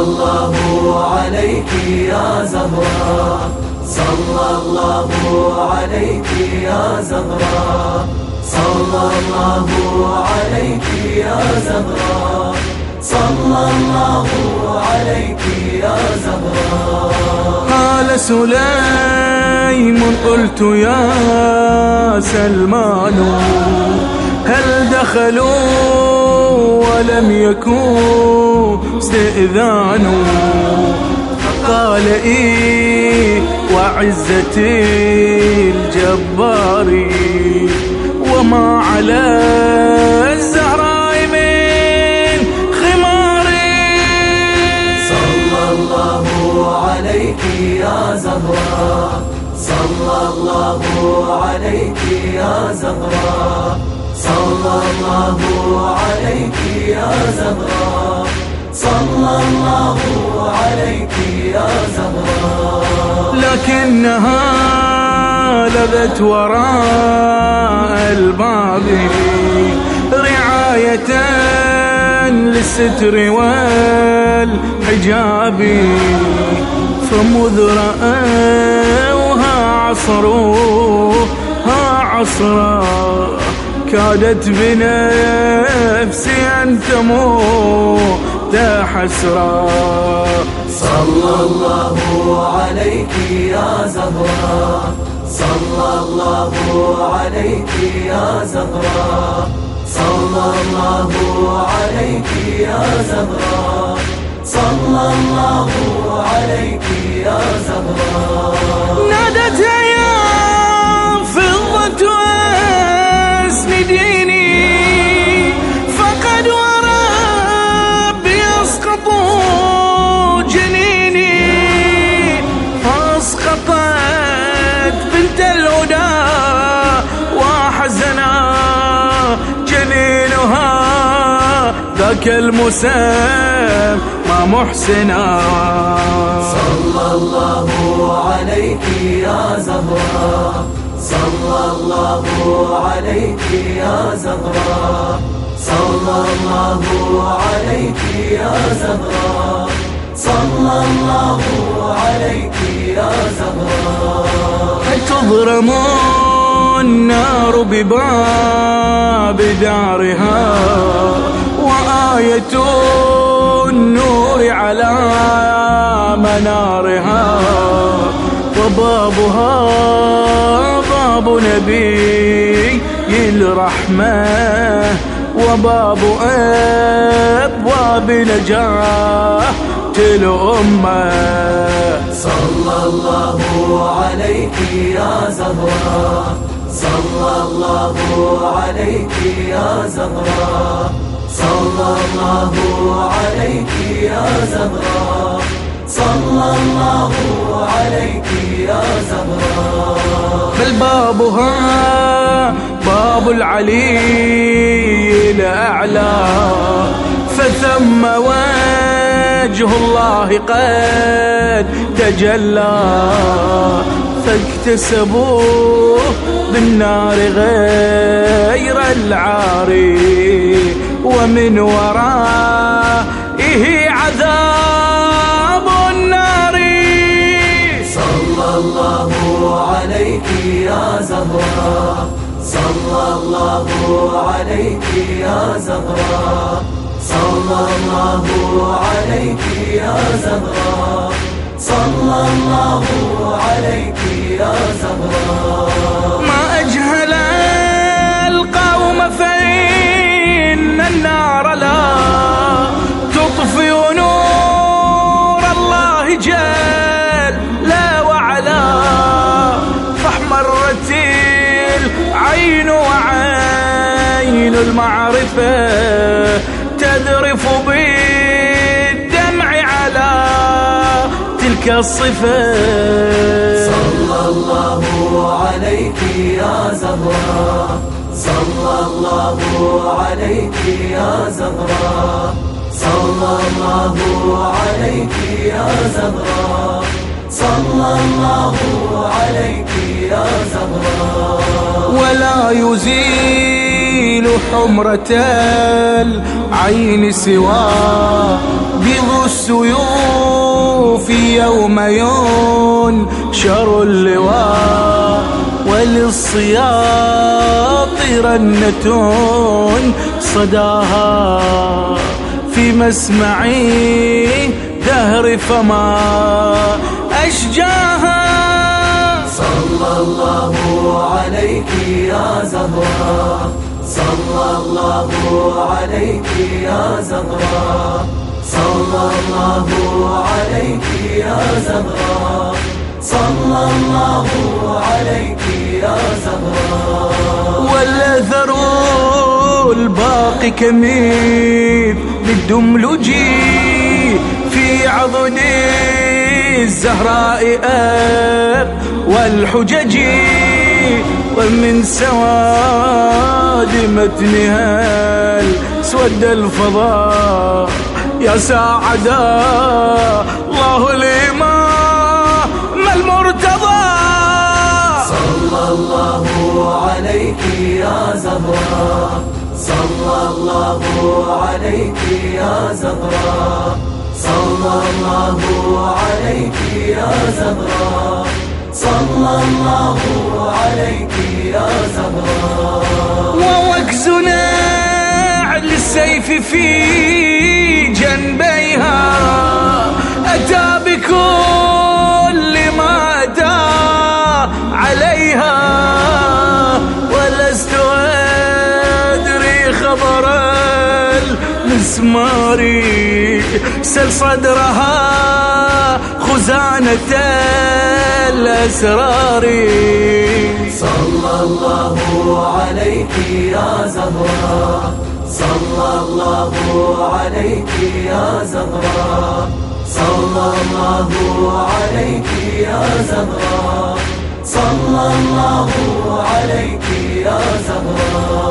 الله عليك يا زهراء، صلى الله عليك يا زهراء، صلى الله عليك يا زهراء، صلى الله عليك يا زهراء. قال سليم قلت يا سلمان هل دخلوا ولم يكن استئذان؟ فقال إيه وعزة الجبار وما على الزهراء من خمار. صلى الله عليك يا زهراء، صلى الله عليك يا زهراء، صلى الله عليك يا زهراء، صلى الله عليك يا زهراء. لكنها لذت وراء الباب رعاية للستر والحجاب، فمذ رأوها عصروها عصرا كادت بنفسي أن تموت حسرا. صلى الله عليك يا زهراء، صلى الله عليك يا زهراء، صلى الله عليك يا زهراء، صلى الله عليك يا زهراء. نادت يا فضة اسنديني فقد وربي يسقط جنيني، فاسقطت بنت الهدى وحزنا جنينها ذاك المسام ما محسنا. صلى الله عليك يا زهراء، صلى الله عليك يا زهراء، صلى الله عليك يا زهراء، صلى الله عليك يا زهراء. تضرم النار بباب دارها وآية النور على منارها، وبابها باب نبي الرحمة وباب أبواب نجاة الأمة. صلى الله عليك يا زهراء، صلى الله عليك يا زهراء، صلى الله عليك يا زهراء، صلى الله عليك يا زهراء. بل بابها باب العلي الأعلى، فثم وجه الله قد تجلى، فاكتسبوا بالنار غير العاري، ومن ورائه عذاب النار. صلى الله عليك يا زهراء، صلى الله عليك يا زهراء، صلى الله عليك يا زهراء، صلى الله عليك يا زهراء. ما أجهل القوم فإن النار لا تطفئ نور الله جل وعلا، فاحمرت العين وعين المعرفة تذرف بالدمع على تلك الصفة. صلى الله عليك يا زهراء، صلى الله عليك يا زهراء، صلى الله عليك يا زهراء، صلى الله عليك يا زهراء. ولا يزيل يزيل حمرة العين سواه، بذو السيوف يوم ينشر اللواء، وللصياط رنة صداها في مسمعي دهر فما أشجاها. صلى الله عليك يا زهراء، صلى الله عليك يا زهراء، صلى الله عليك يا زهراء، صلى الله عليك يا زهراء. والأثر الباقي كميث بالدملجي في عضد الزهراء والحجج، ومن سواد متنها اسود الفضاء يا ساعدا الله الإمام المرتضى. صلى الله عليك يا زهراء، صلى الله عليك يا زهراء، صلى الله عليك يا زهراء، صلى الله عليك يا زهراء. ووكزنا على السيف في جنبيها، أتى بكل ما أتى عليها، ولست أدري خبر المسمار، سل صدرها خزانة الأسرار. صلى الله عليك يا زهراء، صلى الله عليك يا زهراء، صلى الله عليك يا زهراء، صلى الله عليك يا زهراء.